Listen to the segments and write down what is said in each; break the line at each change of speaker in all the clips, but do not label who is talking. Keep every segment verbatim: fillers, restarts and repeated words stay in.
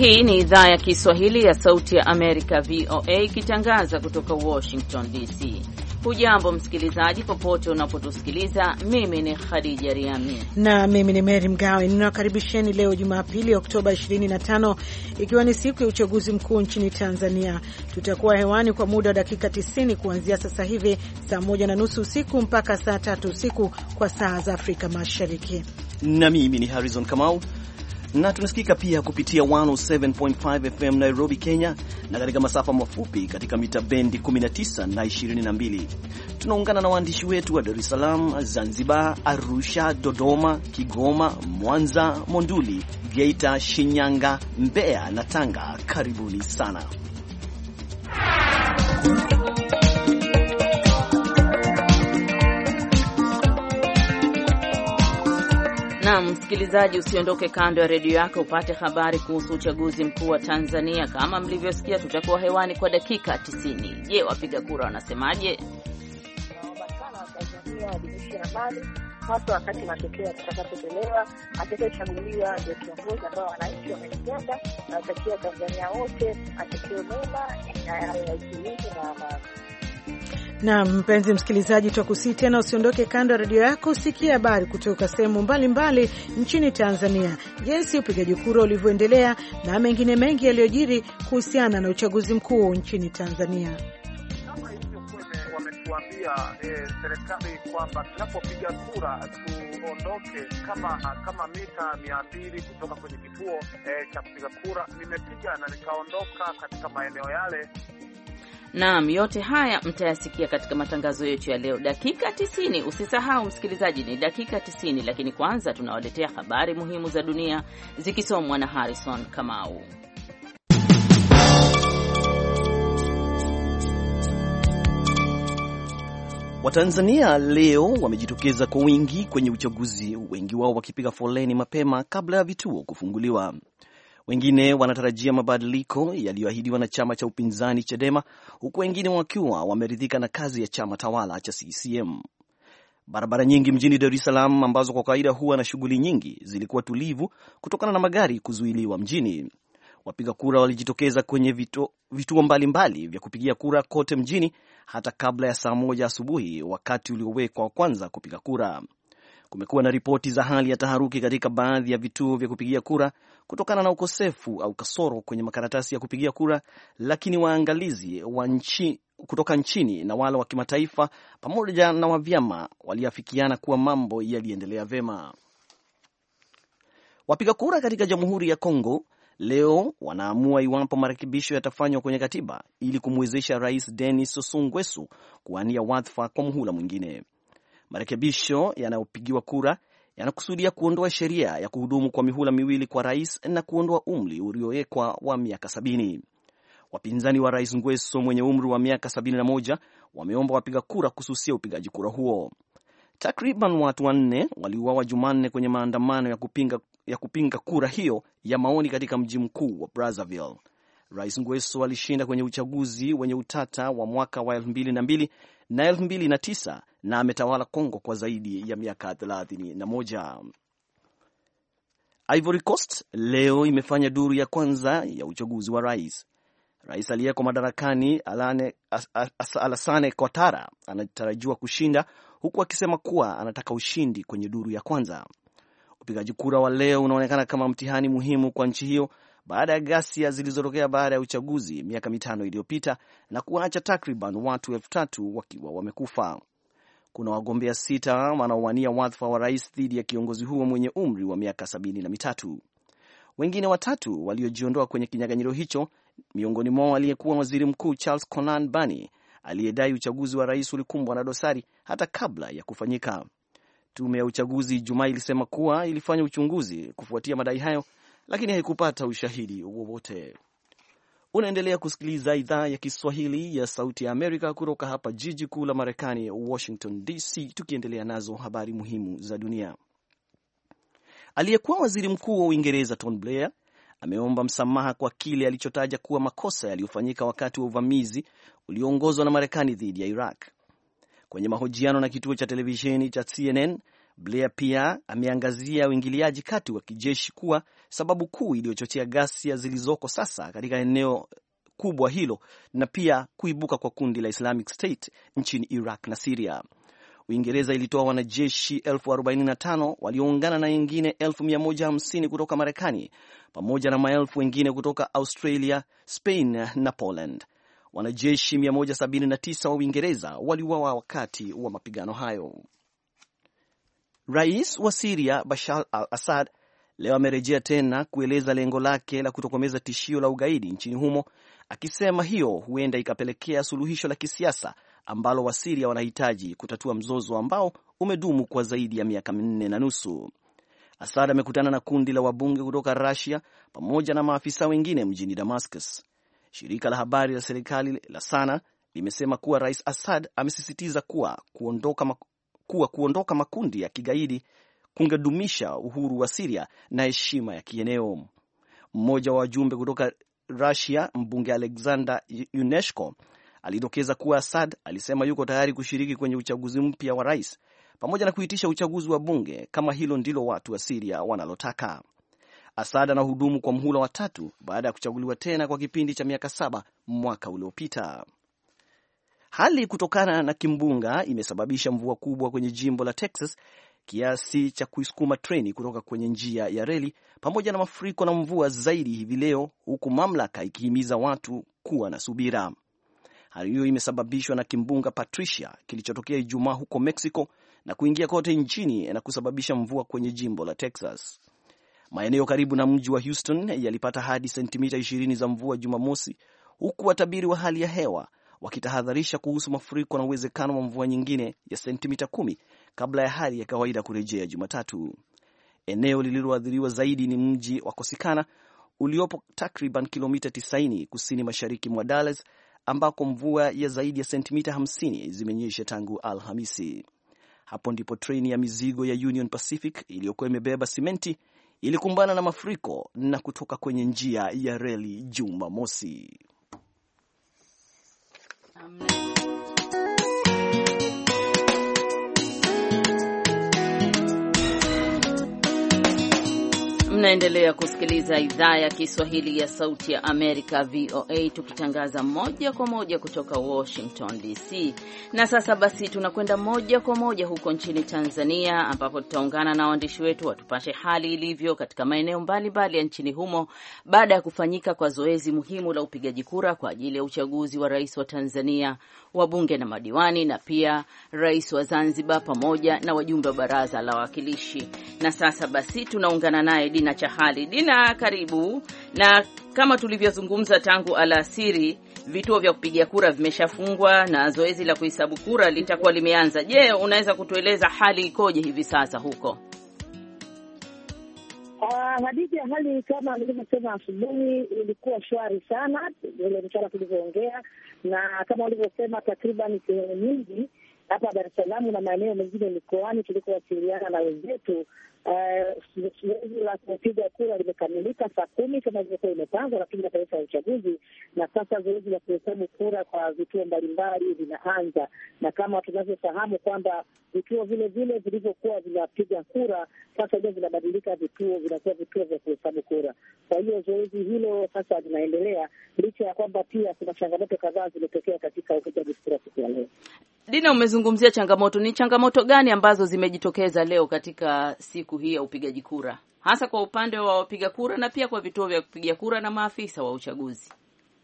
Hii ni idhaa ya Kiswahili ya Sauti ya Amerika, V O A, ikitangaza kutoka Washington D C. Hujambo msikilizaji popote unapotusikiliza. Mimi ni Khadija Riami
na mimi ni Mary Mgawe. Ninawakaribisheni leo Jumapili Oktoba ishirini na tano, ikiwa ni siku ya uchaguzi mkuu nchini Tanzania. Tutakuwa hewani kwa muda wa dakika tisini kuanzia sasa hivi saa moja na nusu usiku mpaka saa tatu usiku kwa saa za Afrika Mashariki.
Na mimi ni Harrison Kamau, na tunasikika pia kupitia one oh seven point five F M Nairobi, Kenya, na katika masafa mafupi katika mita bendi kumi na tisa na ishirini na mbili. Tunaungana na waandishi wetu wa Dar es Salaam, Zanzibar, Arusha, Dodoma, Kigoma, Mwanza, Monduli, Geita, Shinyanga, Mbeya na Tanga. Karibuni sana.
Na msikilizaji, usiondoke kando ya redio yako upate habari kuhusu uchaguzi mkuu wa Tanzania. Kama mlivyosikia, tutakuwa hewani kwa dakika tisini. Je, wapiga kura wanasemaje?
Naomba sana Watanzania wadumishe amani, hasa wakati matokeo yatakapotolewa. Atakayechaguliwa ndio kiongozi ambao wananchi wamempenda, na watakia Tanzania wote matokeo mema na ya utulivu na amani.
Na mpenzi msikilizaji, tutakusii tena usiondoke kando ya redio yako, usikie habari kutoka sehemu mbalimbali nchini Tanzania, jinsi upigaji kura ulivyoendelea na mengine mengi yaliyojiri kuhusiana na uchaguzi mkuu nchini Tanzania.
Kama hivyo kwene wametuambia eh, serikali kwamba tunapopiga kura tuondoke kama kama mita mia mbili kutoka kwenye kituo eh, cha kupiga kura. Nimepiga na nikaondoka katika maeneo yale.
Naam, yote haya mtayasikia katika matangazo yetu ya leo dakika tisini. Usisahau msikilizaji, ni dakika tisini, lakini kwanza tunawaletea habari muhimu za dunia zikisomwa na Harrison Kamau.
Watanzania leo wamejitokeza kwa wingi kwenye uchaguzi, wengi wao wakipiga foleni mapema kabla ya vituo kufunguliwa. Wengine wanatarajia mabadiliko yaliyoahidiwa na chama cha upinzani Chadema, huku wengine wakiwa wameridhika na kazi ya chama tawala cha C C M. Barabara nyingi mjini Dar es Salaam ambazo kwa kawaida huwa na shughuli nyingi zilikuwa tulivu kutokana na magari kuzuiliwa mjini. Wapiga kura walijitokeza kwenye vituo vitu mbalimbali vya kupigia kura kote mjini hata kabla ya saa moja asubuhi, wakati uliowekwa kwanza kupiga kura. Kumekuwa na ripoti za hali ya taharuki katika baadhi ya vituo vya kupigia kura kutokana na ukosefu au kasoro kwenye makaratasi ya kupigia kura, lakini waangalizi wa nchi kutoka nchini na wale wa kimataifa pamoja na wa vyama waliafikiana kuwa mambo yaliendelea vema. Wapiga kura katika Jamhuri ya Kongo leo wanaamua iwapo marekebisho yatafanywa kwenye katiba ili kumwezesha Rais Denis Sassou Nguesso kuwania wadhifa kwa muhula mwingine. Marekebisho yanayopigiwa kura yanakusudia kuondoa sheria ya kuhudumu kwa mihula miwili kwa rais na kuondoa umri uliowekwa wa miaka sabini. Wapinzani wa Rais Nguesso mwenye umri wa miaka sabini na moja wameomba wapiga kura kususia upigaji kura huo. Takriban watu wanne waliuawa Jumanne kwenye maandamano ya kupinga, ya kupinga kura hiyo ya maoni katika mji mkuu wa Brazzaville. Rais Nguesso alishinda kwenye uchaguzi wenye utata wa mwaka wa elfu mbili na mbili na elfu mbili na tisa na ametawala Kongo kwa zaidi ya miaka thelathini na moja. Ivory Coast leo imefanya duru ya kwanza ya uchaguzi wa rais. Rais aliyeko madarakani Alane, Alassane Ouattara anatarajiwa kushinda, huku akisema kuwa anataka ushindi kwenye duru ya kwanza. Upigaji kura wa leo unaonekana kama mtihani muhimu kwa nchi hiyo baada ya ghasia zilizotokea baada ya uchaguzi miaka mitano iliyopita na kuacha takriban watu elfu tatu wakiwa wamekufa. Kuna wagombea sita wanaowania wadhifa wa rais dhidi ya kiongozi huo mwenye umri wa miaka sabini na mitatu. Wengine watatu waliojiondoa kwenye kinyang'anyiro hicho, miongoni mwao aliyekuwa waziri mkuu Charles Konan Bani, aliyedai uchaguzi wa rais ulikumbwa na dosari hata kabla ya kufanyika. Tume ya uchaguzi Ijumaa ilisema kuwa ilifanya uchunguzi kufuatia madai hayo, lakini haikupata ushahidi wowote. Unaendelea kusikiliza idhaa ya Kiswahili ya Sauti ya Amerika kutoka hapa jiji kuu la Marekani, Washington D C, tukiendelea nazo habari muhimu za dunia. Aliyekuwa waziri mkuu wa Uingereza Tony Blair ameomba msamaha kwa kile alichotaja kuwa makosa yaliyofanyika wakati wa uvamizi ulioongozwa na Marekani dhidi ya Iraq. Kwenye mahojiano na kituo cha televisheni cha C N N, Blair pia ameangazia uingiliaji kati wa kijeshi kuwa sababu kuu iliyochochea ghasia zilizoko sasa katika eneo kubwa hilo na pia kuibuka kwa kundi la Islamic State nchini Iraq na Syria. Uingereza ilitoa wanajeshi elfu arobaini na tano walioungana na wengine elfu mia moja hamsini kutoka Marekani pamoja na maelfu wengine kutoka Australia, Spain na Poland. Wanajeshi mia moja sabini na tisa wa Uingereza waliuawa wakati wa mapigano hayo. Rais wa Syria Bashar al-Assad leo amerejea tena kueleza lengo lake la kutokomeza tishio la ugaidi nchini humo, akisema hiyo huenda ikapelekea suluhisho la kisiasa ambalo Wasiria wanahitaji kutatua mzozo ambao umedumu kwa zaidi ya miaka minne na nusu. Assad amekutana na kundi la wabunge kutoka Russia pamoja na maafisa wengine mjini Damascus. Shirika la habari la serikali la Sana limesema kuwa Rais Assad amesisitiza kuwa kuondoka, kuwa kuondoka makundi ya kigaidi kungedumisha uhuru wa Syria na heshima ya kieneo. Mmoja wa wajumbe kutoka Russia, mbunge Alexander Yuneshko, alidokeza kuwa Assad alisema yuko tayari kushiriki kwenye uchaguzi mpya wa rais pamoja na kuitisha uchaguzi wa bunge kama hilo ndilo watu wa Syria wanalotaka. Assad anahudumu kwa mhula wa tatu baada ya kuchaguliwa tena kwa kipindi cha miaka saba mwaka uliopita. Hali kutokana na kimbunga imesababisha mvua kubwa kwenye jimbo la Texas kiasi cha kuisukuma treni kutoka kwenye njia ya reli pamoja na mafuriko na mvua zaidi hivi leo, huku mamlaka ikihimiza watu kuwa na subira. Hali hiyo imesababishwa na kimbunga Patricia kilichotokea Ijumaa huko Mexico na kuingia kote nchini na kusababisha mvua kwenye jimbo la Texas. Maeneo karibu na mji wa Houston yalipata hadi sentimita ishirini za mvua Jumamosi, huku watabiri wa hali ya hewa wakitahadharisha kuhusu mafuriko na uwezekano wa mvua nyingine ya sentimita kumi kabla ya hali ya kawaida kurejea Jumatatu. Eneo lililoathiriwa zaidi ni mji wa Corsicana uliopo takriban kilomita tisini kusini mashariki mwa Dallas, ambako mvua ya zaidi ya sentimita hamsini zimenyesha tangu Alhamisi. Hapo ndipo treni ya mizigo ya Union Pacific iliyokuwa imebeba simenti ilikumbana na mafuriko na kutoka kwenye njia ya reli Jumamosi.
Mnaendelea kusikiliza idhaa ya Kiswahili ya Sauti ya Amerika, V O A, tukitangaza moja kwa moja kutoka Washington D C. Na sasa basi tunakwenda moja kwa moja huko nchini Tanzania, ambapo tutaungana na waandishi wetu watupashe hali ilivyo katika maeneo mbalimbali ya nchini humo baada ya kufanyika kwa zoezi muhimu la upigaji kura kwa ajili ya uchaguzi wa rais wa Tanzania, wabunge na madiwani, na pia rais wa Zanzibar pamoja na wajumbe wa baraza la wawakilishi. Na sasa basi tunaungana naye Dina Chahali. Dina, karibu. Na kama tulivyozungumza tangu alasiri, vituo vya kupigia kura vimeshafungwa na zoezi la kuhesabu kura litakuwa limeanza. Je, unaweza kutueleza hali ikoje hivi sasa huko?
Uh, hadithi ya hali kama nilivyosema asubuhi ilikuwa shwari sana, ile mchana tulivyoongea, na kama walivyosema takriban sehemu nyingi hapa Dar es Salaam na maeneo mengine mikoani tulikowasiliana na wenzetu, zoezi uh, la kupiga kura limekamilika saa kumi kama ilivyokuwa imepangwa na Tume ya Taifa ya Uchaguzi, na sasa zoezi la kuhesabu kura kwa vituo mbalimbali vinaanza. Na kama tunavyofahamu kwamba vituo vile vile vilivyokuwa vinapiga kura sasa ndio vinabadilika, vituo vinakuwa vituo vya kuhesabu kura. Kwa hiyo zoezi hilo sasa linaendelea, licha ya kwamba pia kuna changamoto kadhaa zimetokea katika upigaji kura siku ya leo.
Dina, umezungumzia changamoto. Ni changamoto gani ambazo zimejitokeza leo katika siku hii ya upigaji kura, hasa kwa upande wa wapiga kura na pia kwa vituo vya kupiga kura na maafisa wa uchaguzi?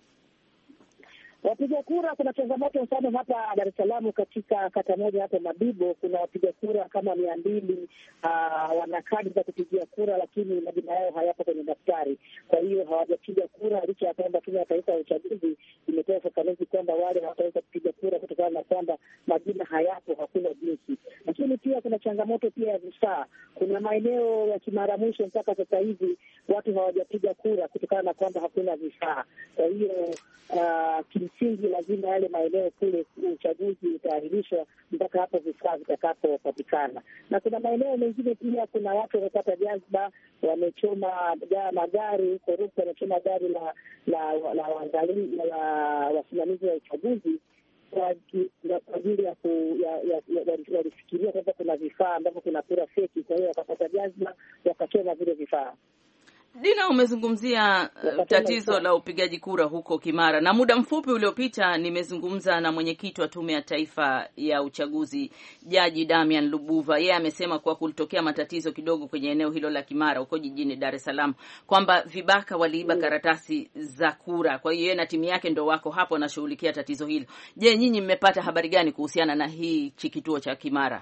Wapiga kura, kuna changamoto mfano hapa Dar es Salaam katika kata moja hapo Mabibo, kuna wapiga kura kama mia mbili uh, wana kadi za kupigia kura, lakini majina yao hayapo kwenye daftari. Kwa hiyo hawajapiga kura, licha ya kwamba Tume ya Taifa ya Uchaguzi imetoa ufafanuzi kwamba wale hawataweza kupiga kura kutokana na kwamba majina hayapo, hakuna jinsi. Lakini pia kuna changamoto pia ya vifaa. Kuna maeneo ya Kimara Mwisho mpaka sasa hivi watu hawajapiga kura kutokana na kwamba hakuna vifaa. Kwa hiyo uh, kimsingi lazima yale maeneo kule uchaguzi utaahirishwa mpaka hapo vifaa vitakapopatikana. Na kuna maeneo mengine pia kuna watu wamepata jazba, wamechoma magari huko Rukwa, wamechoma gari la la la wasimamizi wa uchaguzi, kwa ajili ya walifikiria kwamba kuna vifaa ambavyo kuna kura feki, kwa hiyo wakapata jazma wakachoma vile vifaa.
Dina, umezungumzia uh, tatizo la upigaji kura huko Kimara, na muda mfupi uliopita nimezungumza na mwenyekiti wa Tume ya Taifa ya Uchaguzi Jaji Damian Lubuva. Yeye amesema kuwa kulitokea matatizo kidogo kwenye eneo hilo la Kimara huko jijini Dar es Salaam, kwamba vibaka waliiba mm. karatasi za kura. Kwa hiyo yeye na timu yake ndio wako hapo wanashughulikia tatizo hilo. Je, nyinyi mmepata habari gani kuhusiana na hii kituo cha Kimara?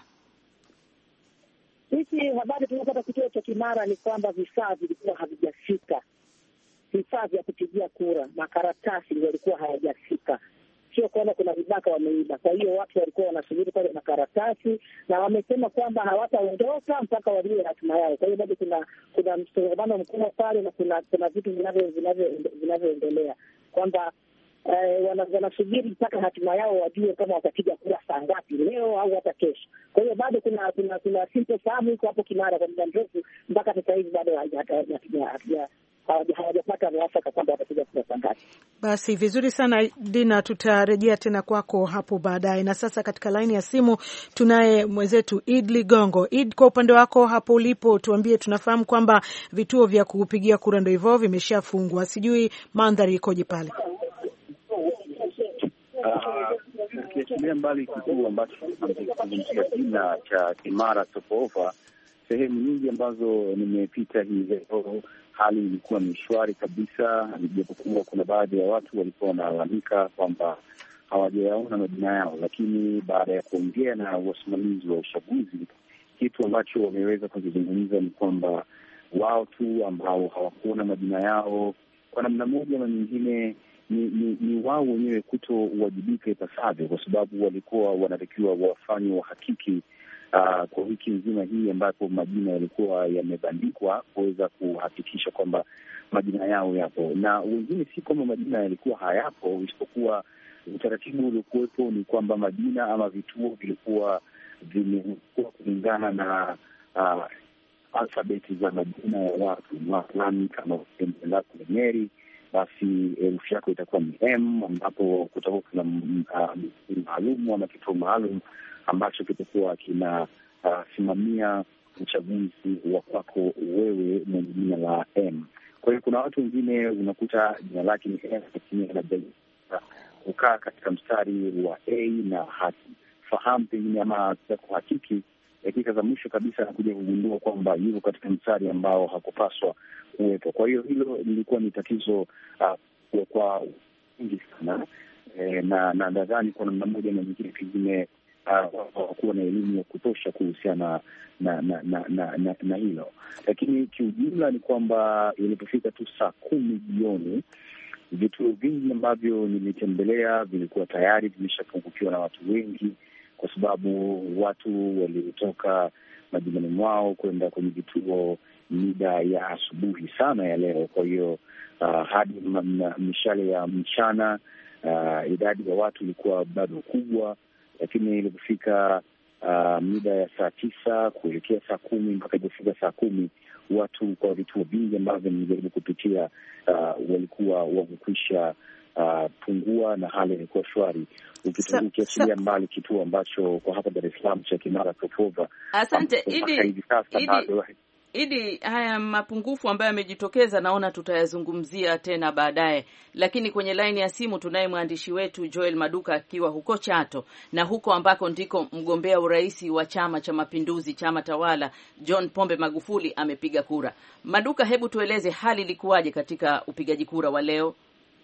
Sisi habari tunapata kituo cha Kimara ni kwamba vifaa vilikuwa havijafika, vifaa vya kupigia kura, makaratasi yalikuwa hayajafika, sio kwamba kuna vibaka wameiba. Kwa hiyo watu walikuwa wanasubiri pale makaratasi, na wamesema kwamba hawataondoka mpaka walio hatima yao. Kwa hiyo bado kuna kuna msongamano mkubwa pale, na kuna kuna vitu vinavyo vinavyoendelea kwamba Uh, wanasubiri mpaka hatima yao wajue kama watapiga kura saa ngapi, leo au hata kesho. Kwa hiyo bado kuna kuna kuna sintofahamu iko hapo Kimara kwa muda mrefu, mpaka sasa hivi bado hawajapata mwafaka kwamba watapiga kura saa ngapi.
Basi vizuri sana Dina, tutarejea tena kwako hapo baadaye. Na sasa katika laini ya simu tunaye mwenzetu Id Ligongo. Id, kwa upande wako hapo ulipo, tuambie, tunafahamu kwamba vituo vya kupigia kura ndio hivyo vimeshafungwa, sijui mandhari ikoje pale?
Ukiachilia mbali kituo ambacho tunazungumzia jina cha Kimara Topova, sehemu nyingi ambazo nimepita hii leo hali ilikuwa ni shwari kabisa, japokuwa kuna baadhi ya watu walikuwa wanalalamika kwamba hawajayaona majina yao, lakini baada ya kuongea na wasimamizi wa uchaguzi, kitu ambacho wameweza kuzungumza ni kwamba wao tu ambao hawakuona majina yao kwa namna moja na nyingine ni, ni, ni wao wenyewe kuto-uwajibika ipasavyo, kwa sababu walikuwa wanatakiwa wafanye uhakiki uh, kwa wiki nzima hii ambapo majina yalikuwa yamebandikwa kuweza kuhakikisha kwamba majina yao yapo, na wengine si kwamba majina yalikuwa hayapo, isipokuwa utaratibu uliokuwepo ni kwamba majina ama vituo vilikuwa vimekuwa kulingana na uh, alfabeti za majina ya watu fulani. Kama lako ni Mary, basi herufi yako itakuwa ni M, ambapo kutakuwa kuna maalum ama kituo maalum ambacho kitakuwa kinasimamia uh, uchaguzi wa kwako wewe mwenye jina la M. Kwa hiyo kuna watu wengine unakuta jina lake ni M, lakini anajaribu kukaa katika mstari wa A na hafahamu pengine ama kuhakiki dakika za mwisho kabisa anakuja kugundua kwamba yuko katika mstari ambao hakupaswa kuwepo. Kwa hiyo hilo lilikuwa ni tatizo uh, kwa wingi sana e, na na nadhani kwa namna moja na nyingine pengine hawakuwa uh, na elimu ya kutosha kuhusiana na na na, na, na na hilo. Lakini kiujumla ni kwamba ilipofika tu saa kumi jioni, vituo vingi ambavyo nimetembelea vilikuwa tayari vimeshapungukiwa na watu wengi, kwa sababu watu walitoka majumbani mwao kwenda kwenye vituo mida ya asubuhi sana ya leo. Kwa hiyo uh, hadi mishale ya mchana uh, idadi ya watu ilikuwa bado kubwa, lakini ilipofika uh, mida ya saa tisa kuelekea saa kumi mpaka ilipofika saa kumi watu kwa vituo vingi ambavyo nimejaribu kupitia uh, walikuwa wamekwisha Uh, pungua na hali ilikuwa shwari, ukiachilia mbali kituo ambacho kwa hapa Dar es Salaam cha Kimara Topova.
Asante Idi. Idi, haya mapungufu ambayo yamejitokeza naona tutayazungumzia tena baadaye, lakini kwenye laini ya simu tunaye mwandishi wetu Joel Maduka akiwa huko Chato, na huko ambako ndiko mgombea urais wa Chama cha Mapinduzi, chama tawala, John Pombe Magufuli amepiga kura. Maduka, hebu tueleze hali ilikuwaje katika upigaji kura wa leo?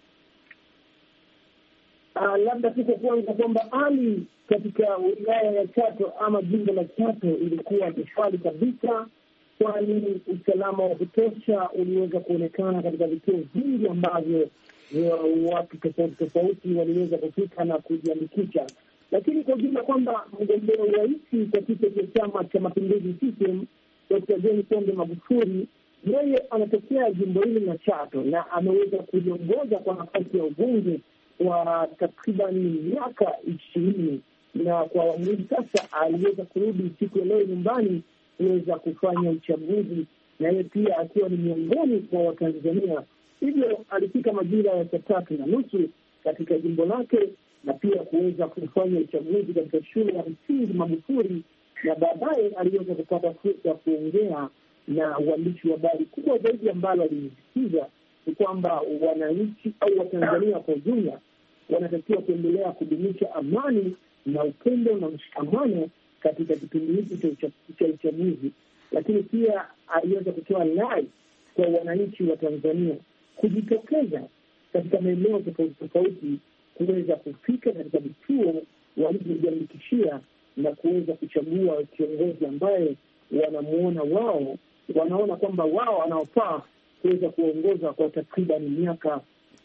Uh, labda tuko kwanza kwamba hali katika wilaya ya Chato ama jimbo la Chato ilikuwa ni shwari kabisa, kwani usalama wa kutosha uliweza kuonekana katika vituo vingi ambavyo watu tofauti tofauti waliweza kufika na kujiandikisha. Lakini kwa ujumla kwamba mgombea urais katika Chama cha Mapinduzi C C M Dokta John Pombe Magufuli, yeye anatokea jimbo hili la Chato na ameweza kuliongoza kwa nafasi ya ubunge kwa takriban miaka ishirini, na kwa awamu sasa aliweza kurudi siku ya leo nyumbani kuweza kufanya uchaguzi, na yeye pia akiwa ni miongoni mwa Watanzania. Hivyo alifika majira ya saa tatu na nusu katika jimbo lake na pia kuweza kufanya uchaguzi katika shule ya msingi Magufuli, na baadaye aliweza kupata fursa ya kuongea na waandishi wa habari. Kubwa zaidi ambalo alinisisitiza ni kwamba wananchi au Watanzania kwa ujumla wanatakiwa kuendelea kudumisha amani na upendo na mshikamano katika kipindi hiki cha uchaguzi. Lakini pia aliweza kutoa rai kwa wananchi wa Tanzania kujitokeza katika maeneo tofauti tofauti kuweza kufika katika vituo walivyojiandikishia na kuweza kuchagua kiongozi ambaye wanamuona wao, wanaona kwamba wao wanaofaa kuweza kuongoza kwa takriban miaka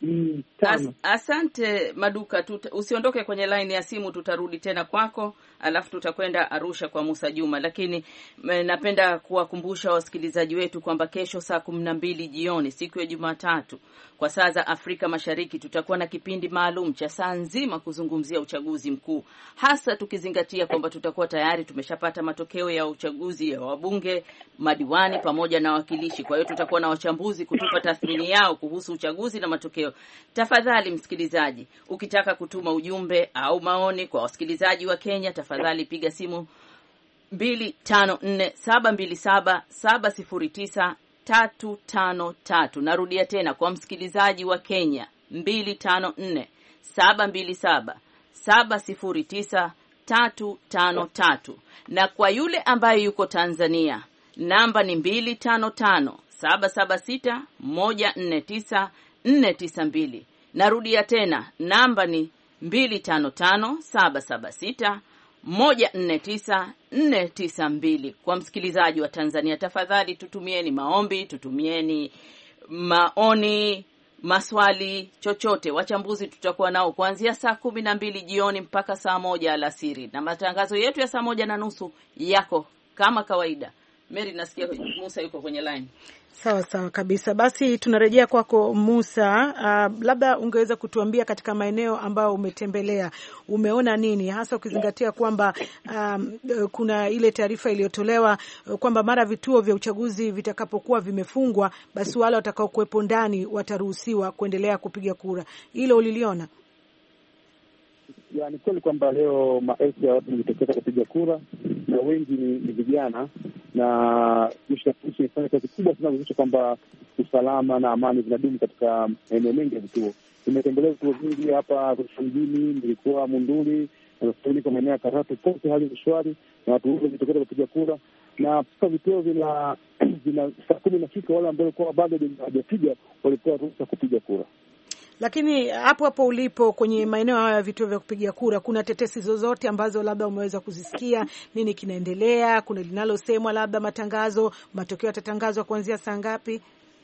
As, asante Maduka. Tuta, usiondoke kwenye line ya simu, tutarudi tena kwako, alafu tutakwenda Arusha kwa Musa Juma. Lakini napenda kuwakumbusha wasikilizaji wetu kwamba kesho saa kumi na mbili jioni siku ya Jumatatu kwa saa za Afrika Mashariki tutakuwa na kipindi maalum cha saa nzima kuzungumzia uchaguzi mkuu, hasa tukizingatia kwamba tutakuwa tayari tumeshapata matokeo ya uchaguzi ya wabunge, madiwani pamoja na wakilishi. Kwa hiyo tutakuwa na wachambuzi kutupa tathmini yao kuhusu uchaguzi na matokeo. Tafadhali msikilizaji, ukitaka kutuma ujumbe au maoni kwa wasikilizaji wa Kenya, tafadhali piga simu mbili tano nne saba mbili saba saba sifuri tisa tatu tano tatu. Narudia tena kwa msikilizaji wa Kenya, mbili tano nne saba mbili saba saba sifuri tisa tatu tano tatu, na kwa yule ambaye yuko Tanzania namba ni mbili tano tano saba saba sita moja nne tisa nne tisa mbili. Narudia tena namba ni mbili tano tano saba saba sita moja nne tisa nne tisa mbili. Kwa msikilizaji wa Tanzania, tafadhali tutumieni maombi, tutumieni maoni, maswali, chochote. Wachambuzi tutakuwa nao kuanzia saa kumi na mbili jioni mpaka saa moja alasiri, na matangazo yetu ya saa moja na nusu yako kama kawaida. Mary, nasikia Musa yuko kwenye line.
Sawa sawa kabisa. Basi tunarejea kwako Musa. Uh, labda ungeweza kutuambia katika maeneo ambayo umetembelea umeona nini, hasa ukizingatia kwamba um, kuna ile taarifa iliyotolewa kwamba mara vituo vya uchaguzi vitakapokuwa vimefungwa, basi wale watakao kuwepo ndani wataruhusiwa kuendelea kupiga kura. Hilo uliliona?
Ya, ni kweli kwamba leo maelfu ya watu wamejitokeza kupiga kura na wengi ni vijana, na jeshi la polisi imefanya kazi kubwa sana kuhakikisha kwamba usalama na amani zinadumu katika maeneo mengi ya vituo. Tumetembelea vituo vingi hapa Arusha mjini, nilikuwa Monduli na kwa maeneo ya Karatu, kote hali ni shwari na watu wote wamejitokeza kupiga kura, na sasa vituo vina vina saa kumi na sita wale ambao walikuwa bado hawajapiga walikuwa ruhusa kupiga kura.
Lakini hapo hapo ulipo kwenye maeneo haya ya vituo vya kupigia kura, kuna tetesi zozote ambazo labda umeweza kuzisikia? Nini kinaendelea? Kuna linalosemwa labda matangazo, matokeo yatatangazwa kuanzia saa ngapi?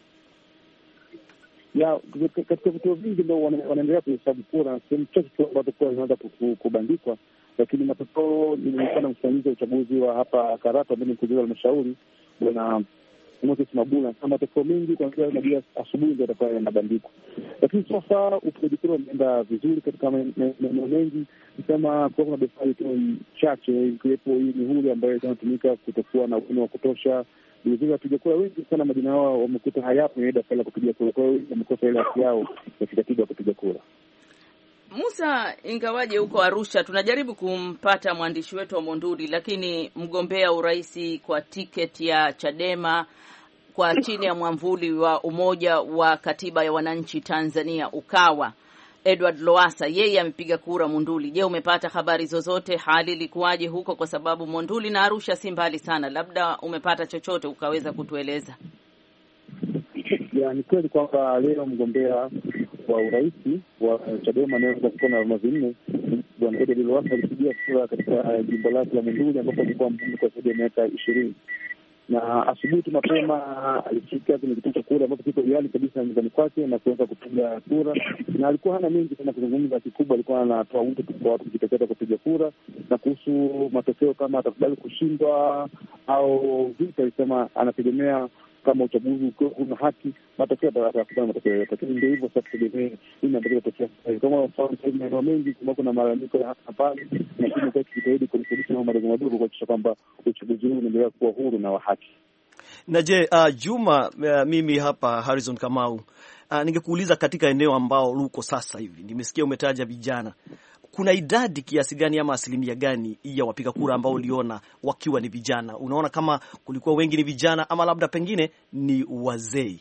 Ya, katika vituo vingi ndio wanaendelea kuhesabu kura, sehemu chache tu ambazo kura zinaanza kubandikwa, lakini matokeo nilikuwa msimamizi wa uchaguzi wa hapa Karatu ambaye ni mkuu wa halmashauri na Moses Mabula, kama matokeo mengi kuanzia najua asubuhi ndio yatakuwa yanabandikwa. Lakini sasa upigaji kura umeenda vizuri katika maeneo mengi, nisema kwa kuna dosari tu chache, ikiwepo hii mihuri ambayo inatumika kutokuwa na umeme wa kutosha. Vilevile wapiga kura wengi sana majina yao wamekuta hayapo kwenye daftari la kupiga kura, kwa hiyo wamekosa ile haki yao ya kikatiba kupiga kura.
Musa, ingawaje huko Arusha tunajaribu kumpata mwandishi wetu wa Monduli, lakini mgombea uraisi kwa tiketi ya Chadema kwa chini ya mwamvuli wa Umoja wa Katiba ya Wananchi Tanzania Ukawa, Edward Lowassa, yeye amepiga kura Monduli. Je, umepata habari zozote? Hali ilikuwaje huko? Kwa sababu Monduli na Arusha si mbali sana, labda umepata chochote ukaweza kutueleza?
Ya, ni kweli kwamba leo mgombea wa urais wa Chadema anaweza kuwa na vyama vinne, Bwana Edward Lowassa alipigia kura katika jimbo lake la Monduli ambapo alikuwa mbunge kwa zaidi ya miaka ishirini. Na asubuhi tu mapema alifika kwenye kituo cha kura ambapo kiko jiani kabisa nyumbani kwake na kuanza kupiga kura, na alikuwa hana mengi sana kuzungumza. Kikubwa alikuwa anatoa wito kwa watu kujitokeza kupiga kura, na kuhusu matokeo kama atakubali kushindwa au vipi, alisema anategemea kama uchaguzi uko kuna haki, matokeo atakubali matokeo yote. Lakini ndio hivyo sasa, tutegemee nini ambacho kitatokea. Kama mfano sasa maeneo mengi kumekuwa kuna malalamiko ya hapa pale, na kimi kwa kijitahidi kurekebisha mambo madogo madogo kuhakikisha kwamba uchaguzi huu unaendelea kuwa huru na wa haki.
Na je, uh, Juma, uh, mimi hapa Harrison Kamau, uh, ningekuuliza katika eneo ambao luko sasa hivi, nimesikia umetaja vijana, kuna idadi kiasi gani ama asilimia gani ya wapiga kura ambao uliona wakiwa ni vijana? Unaona kama kulikuwa wengi ni vijana ama labda pengine ni wazee?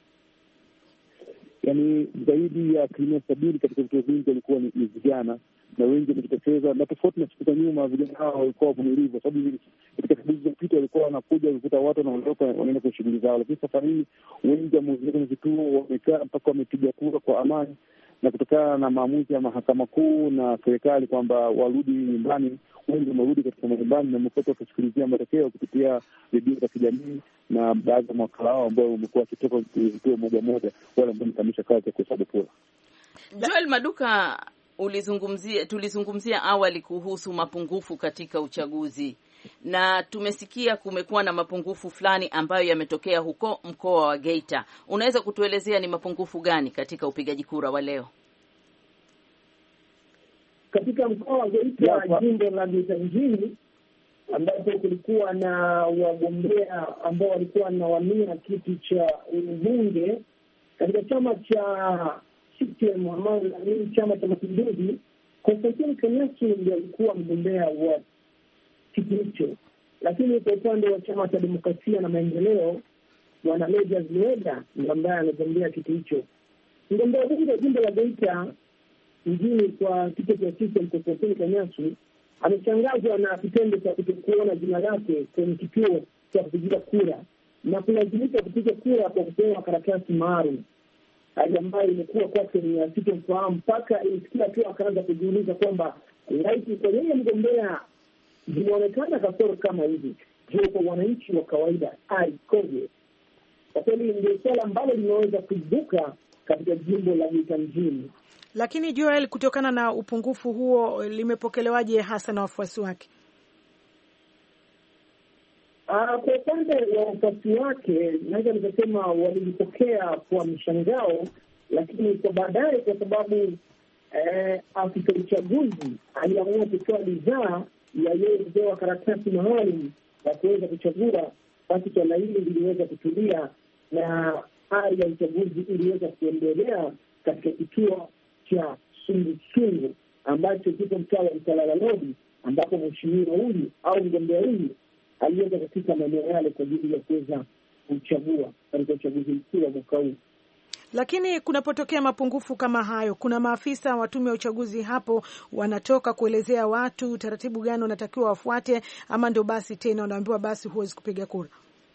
Yani zaidi ya asilimia sabini katika vituo vingi walikuwa ni vijana, na wengi wamejitokeza, na tofauti na siku za nyuma vijana hao walikuwa wavumilivu, kwa sababu katika siku zilizopita walikuwa wanakuja kukuta watu wanaondoka wanaenda kwa shughuli zao, lakini safari hii wengi wameingia kwenye vituo, wamekaa mpaka wamepiga kura kwa amani, na kutokana na maamuzi ya mahakama kuu na serikali kwamba warudi nyumbani, wengi wamerudi katika majumbani na wamekuwa wakisikilizia matokeo kupitia redio za kijamii na baadhi ya mawakala wao ambao wamekuwa wakitoka vituo moja moja, wale ambao wamekamilisha kazi ya kuhesabu kura.
Joel Maduka, ulizungumzia tulizungumzia awali kuhusu mapungufu katika uchaguzi, na tumesikia kumekuwa na mapungufu fulani ambayo yametokea huko mkoa wa Geita. Unaweza kutuelezea ni mapungufu gani katika upigaji kura wa leo?
Katika mkoa wa Geita, jimbo la Geita mjini, ambapo kulikuwa na wagombea ambao walikuwa wanawania kiti cha ubunge katika chama cha C C M ambayo ni chama cha Mapinduzi, Konstantini Kanyasu ndiye alikuwa mgombea wa kiti hicho. Lakini kwa upande wa chama cha Demokrasia na Maendeleo, Bwana Leja Ziweda ambaye anagombea kiti hicho. Mgombea huyu wa jimbo la Geita mjini kwa kiti cha C C M Konstantini Kanyasu ameshangazwa na kitendo cha kutokuona jina lake kwenye kituo cha kupigia kura na kulazimika kupiga kura kwa kupewa karatasi maalum, hali ambayo imekuwa kwake ni asitomfahamu, mpaka ilisikia tu akaanza kujiuliza kwamba laiti kwa yeye mgombea zinaonekana kasoro kama hivi, je, kwa wananchi wa kawaida aikoje? Kwa kweli ndio swala ambalo linaweza kuibuka katika jimbo la Geita mjini.
Lakini Joel, kutokana na upungufu huo, limepokelewaje hasa na wafuasi wake?
Uh, kwa upande wa wafuasi wake naweza nikasema walipokea kwa mshangao, lakini kwa baadaye, kwa sababu eh, afisa uchaguzi aliamua kutoa bidhaa ya yeye kupewa karatasi maalum ya kuweza kuchagua, basi swala hili liliweza kutulia na hali ya uchaguzi iliweza kuendelea katika kituo cha Sungusungu ambacho kipo mtaa wa Msalala Lodi, ambapo mheshimiwa huyu au mgombea huyu aliweza katika maeneo yale kwa ajili ya kuweza kuchagua katika uchaguzi mkuu wa mwaka huu.
Lakini kunapotokea mapungufu kama hayo, kuna maafisa wa tume ya uchaguzi hapo wanatoka kuelezea watu taratibu gani wanatakiwa wafuate, ama ndio basi tena wanaambiwa basi huwezi kupiga kura?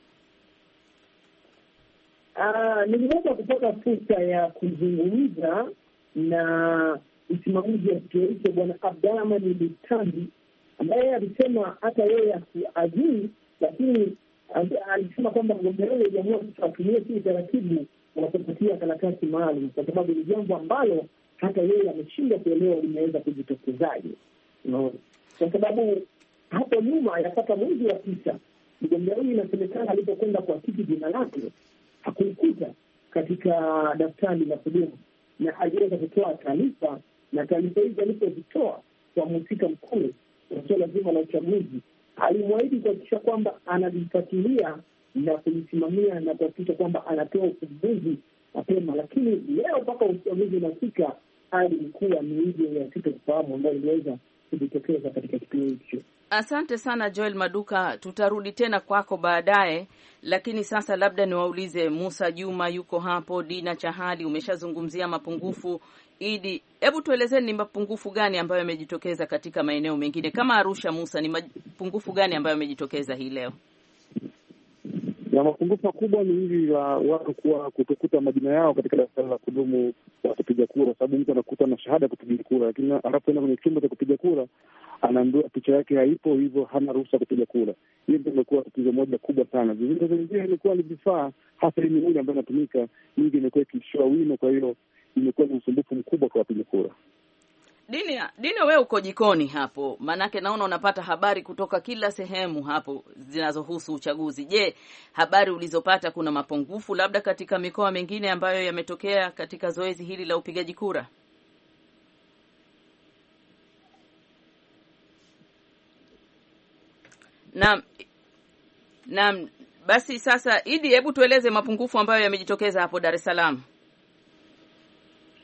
Ah, niliweza kupata fursa ya kuzungumza na msimamizi wa kituo hicho Bwana Abdallah Litambi, ambaye alisema hata yeye ajui, lakini alisema kwamba mgombea huyo aliamua kutumia kile taratibu wanapopatia karatasi maalum, kwa sababu ni jambo ambalo hata yeye ameshindwa kuelewa limeweza kujitokezaje. No. Kwa sababu hapo nyuma yapata mwezi wa tisa, mgombea huyu inasemekana alipokwenda kwa kiti jina lake hakuikuta katika daftari la kudumu, na aliweza kutoa taarifa, na taarifa hizi alipozitoa kwa mhusika mkuu wa suala zima la uchaguzi, alimwahidi kuhakikisha kwamba analifuatilia na kulisimamia na kuhakikisha kwamba anatoa ufumbuzi mapema. Lakini leo mpaka uchaguzi unafika, hali ilikuwa ni hivyo ya sitofahamu ambayo iliweza kujitokeza katika kituo hicho.
Asante sana Joel Maduka, tutarudi tena kwako baadaye, lakini sasa labda niwaulize Musa Juma yuko hapo, Dina Chahali, umeshazungumzia mapungufu. Idi, hebu tuelezeni ni mapungufu gani ambayo yamejitokeza katika maeneo mengine kama Arusha? Musa, ni mapungufu gani ambayo yamejitokeza hii leo?
Na mapungufu makubwa ni hivi la watu kuwa kutokuta majina yao katika daftari la kudumu la kupiga kura, sababu mtu anakuta na shahada ya kupiga kura, lakini anapoenda kwenye chumba cha kupiga kura anaambiwa picha yake haipo, hivyo hana ruhusa kupiga kura. Hiyo ndio imekuwa tatizo moja kubwa sana. Vingine vingine imekuwa ni vifaa, hasa hii mihuri ambayo inatumika nyingi imekuwa ikishoa wino, kwa hiyo imekuwa ni usumbufu mkubwa kwa wapiga kura.
Dini, Dini wewe uko jikoni hapo, manake naona unapata habari kutoka kila sehemu hapo zinazohusu uchaguzi. Je, habari ulizopata kuna mapungufu labda katika mikoa mingine ambayo yametokea katika zoezi hili la upigaji kura? Naam. Naam, basi sasa Idi, hebu tueleze mapungufu ambayo yamejitokeza hapo Dar es Salaam.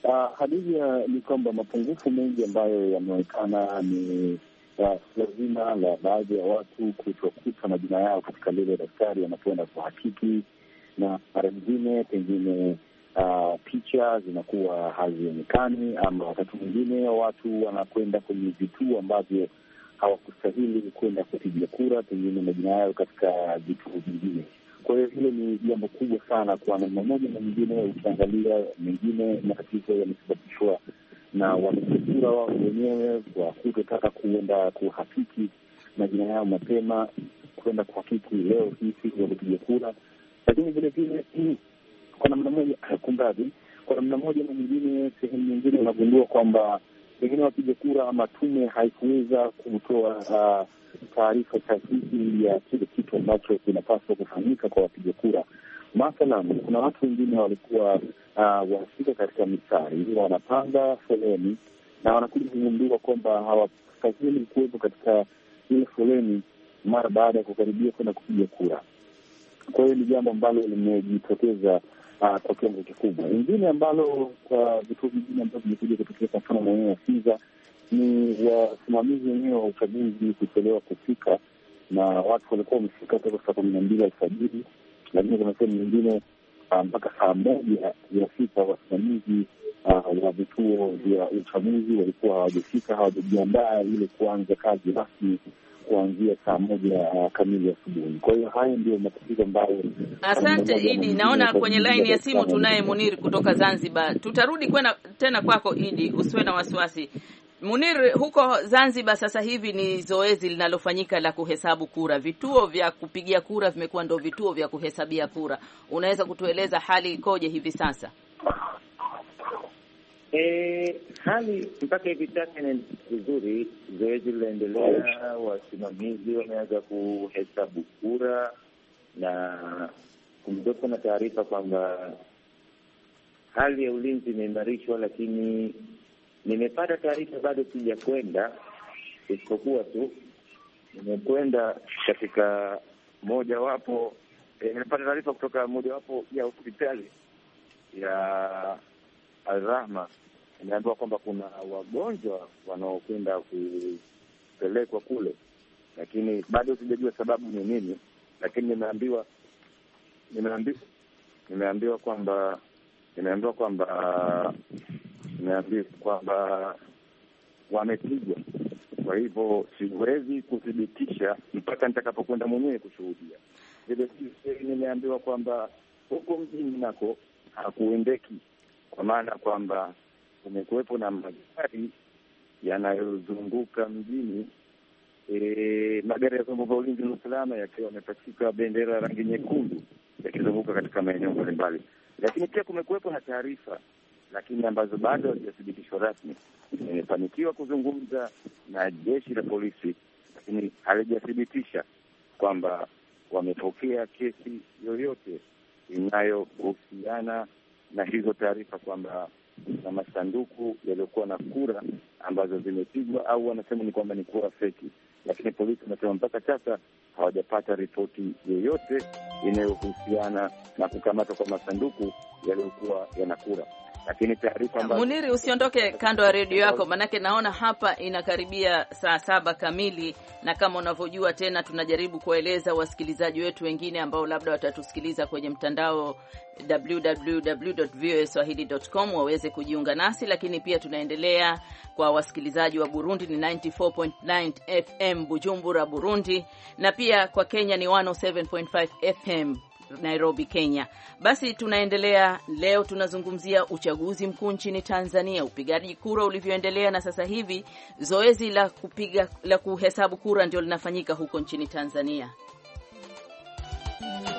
Uh, Hadija, ni kwamba mapungufu mengi ambayo yameonekana ni suala zima la baadhi ya watu kutokuta majina yao katika lile daftari wanapoenda kuhakiki, na mara nyingine pengine uh, picha zinakuwa hazionekani, ama wakati mwingine watu wanakwenda kwenye vituo ambavyo hawakustahili kwenda kupiga kura, pengine majina yao katika vituo vingine. Kwa hiyo hilo ni jambo kubwa sana kwa namna moja na nyingine. Ukiangalia mengine matatizo yamesababishwa na wapiga kura wao wenyewe kwa kutotaka kuenda kuhakiki majina yao mapema, kwenda kuhakiki leo hii siku ya kupiga kura. Lakini vile vile kwa namna moja kumradhi, kwa namna moja na nyingine, sehemu nyingine unagundua kwamba pengine wapiga kura ama tume haikuweza kutoa uh, taarifa sahihi ya kile kitu ambacho kinapaswa kufanyika kwa wapiga kura. Mathalan, kuna watu wengine walikuwa uh, wanafika katika mistari, wanapanga foleni na wanakuja kugundua kwamba hawastahili kuwepo katika ile foleni mara baada ya kukaribia kwenda kupiga kura. Kwa hiyo ni jambo ambalo limejitokeza uh, kwa kiwango kikubwa. Ingine ambalo kwa vituo vingine ambavyo vimekuja kutokea, kwa mfano maeneo ya Sinza, ni wasimamizi wenyewe wa uchaguzi kuchelewa kufika, na watu walikuwa wamefika toka saa kumi na mbili alfajiri, lakini kuna sehemu nyingine mpaka saa moja ya sita wasimamizi uh, wa vituo vya uchaguzi walikuwa hawajafika, hawajajiandaa ile kuanza kazi rasmi kuanzia saa moja uh, kamili asubuhi. Kwa hiyo haya ndio matatizo ambayo.
Asante Idi, naona kwenye line ya simu tunaye Munir kutoka Zanzibar. Tutarudi kwenda tena kwako Idi, usiwe na wasiwasi. Munir, huko Zanzibar sasa hivi ni zoezi linalofanyika la kuhesabu kura. Vituo vya kupigia kura vimekuwa ndio vituo vya kuhesabia kura. Unaweza kutueleza hali ikoje hivi sasa?
E, hali mpaka hivi sasa ni vizuri, zoezi linaendelea, wasimamizi wameanza kuhesabu kura, na kumekuwa na taarifa kwamba hali ya ulinzi imeimarishwa, lakini nimepata taarifa, bado sijakwenda, isipokuwa tu nimekwenda katika mojawapo, e, nimepata taarifa kutoka mojawapo ya hospitali ya Al-Rahma. Nimeambiwa kwamba kuna wagonjwa wanaokwenda kupelekwa kule, lakini bado sijajua sababu ni nini. Lakini nimeambiwa nimeambiwa nimeambiwa kwamba nimeambiwa kwamba nimeambiwa kwamba wamepigwa. Kwa hivyo siwezi kuthibitisha mpaka nitakapokwenda mwenyewe kushuhudia. Vile vile nimeambiwa kwamba huko mjini nako hakuendeki, kwa maana kwamba kumekuwepo na magari yanayozunguka mjini, e, magari ya vyombo vya ulinzi na usalama yakiwa yamepachika bendera ya rangi nyekundu yakizunguka katika maeneo mbalimbali. Lakini pia kumekuwepo na taarifa, lakini ambazo bado hazijathibitishwa rasmi. Nimefanikiwa kuzungumza na jeshi la polisi, lakini halijathibitisha kwamba wamepokea kesi yoyote inayohusiana na hizo taarifa kwamba na masanduku yaliyokuwa na kura ambazo zimepigwa, au wanasema ni kwamba ni kura feki. Lakini polisi wanasema mpaka sasa hawajapata ripoti yoyote inayohusiana na kukamatwa kwa masanduku yaliyokuwa yana kura. Lakini taarifa ambazo... Muniri, usiondoke kando ya redio yako, manake naona hapa inakaribia saa saba kamili, na kama unavyojua tena tunajaribu kueleza wasikilizaji wetu wengine ambao labda watatusikiliza kwenye mtandao w w w dot v o a swahili dot com waweze kujiunga nasi. Lakini pia tunaendelea kwa wasikilizaji wa Burundi ni ninety four point nine F M Bujumbura Burundi, na pia kwa Kenya ni one oh seven point five F M Nairobi Kenya. Basi tunaendelea leo, tunazungumzia uchaguzi mkuu nchini Tanzania, upigaji kura ulivyoendelea, na sasa hivi zoezi la kupiga la kuhesabu kura ndio linafanyika huko nchini Tanzania.